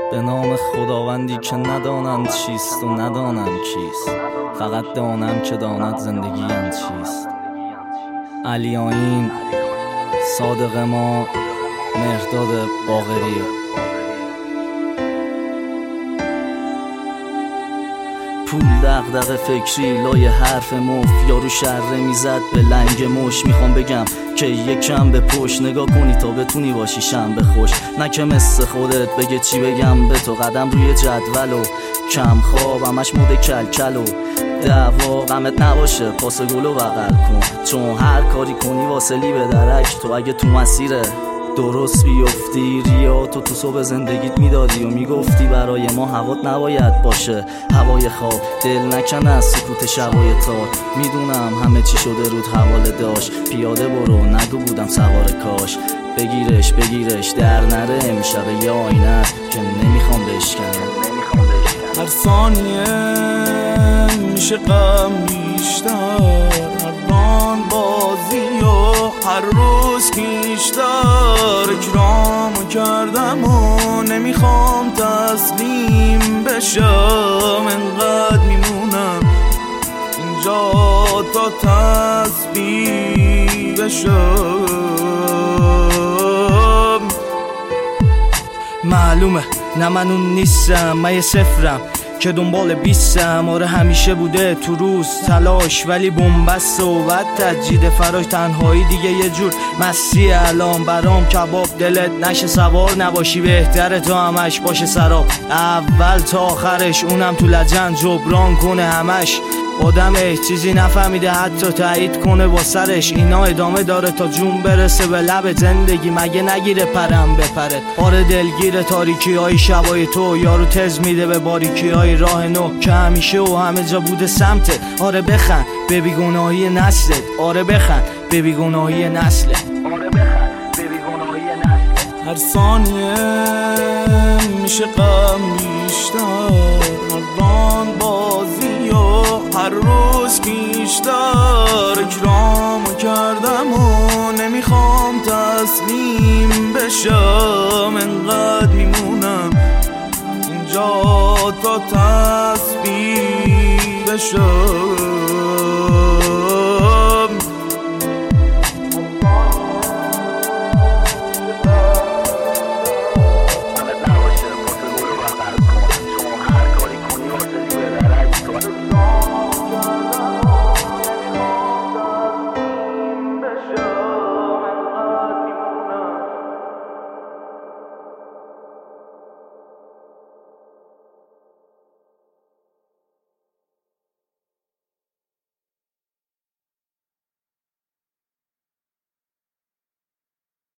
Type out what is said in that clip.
به نام خداوندی که ندانند چیست و ندانم کیست، فقط دانم که داند زندگیم چیست. علی آیین، صادق ما، مهرداد باقری. پول دغدغه فکری لای حرف مف، یارو شره میزد به لنگ مش. میخوام بگم که یکم به پشت نگاه کنی تا بتونی باشی شنبه خوش، نه که مثل خودت بگه چی بگم به تو. قدم روی جدول و کم خواب همش مود کلکل و دعوا غمت نباشه، پاس گلو بغل کن، چون هر کاری کنی واصلی به درک. تو اگه تو مسیر درست بیفتی، ریاتو تو صبح زندگیت میدادی و میگفتی برای ما هوات نباید باشه هوای خواب. دل نکنه از سکوت شبای تار، میدونم همه چی شده رود حواله داشت. پیاده برو نگو بودم سوار کاش، بگیرش در نره امشب یه آینه است که نمیخوام بشکنم. هر ثانیه میشه غم بیشتر، هر ران بازی و هر روز کیشتر. اکرامو کردم و نمیخوام تسلیم بشم، انقدر میمونم اینجا تا تسبیح بشم. معلومه نه من اون نیستم، من یه صفرم که دنبال بیستم. آره همیشه بوده تو روز تلاش، ولی بنبست و بد تجدید فراش. تنهایی دیگه یه جور مستی الان برام کباب. دلت نشه سوار نباشی، بهتره تو همش باشه سراب. اول تا آخرش اونم تو لجن جبران کنه همش. آدم چیزی نفهمیده حتی تایید کنه با سرش. اینا ادامه داره تا جون برسه به لب زندگی، مگه نگیره پرم بپره. آره دلگیر تاریکی های شبای تو، یارو تز میده به باریکی های راه نو که همیشه و همه جا بوده سمتت. آره بخند به بیگناهی نسلت، آره بخند به بیگناهی نسلت، آره بخند به بیگناهی نسلت. هر ثانیه میشه غم بیشتر، هر ران بازی و هر روز بیشتر. اکرامو کردم و نمیخوام تسلیم بشم، انقدر میمونم اینجا تا تسبیح بشم.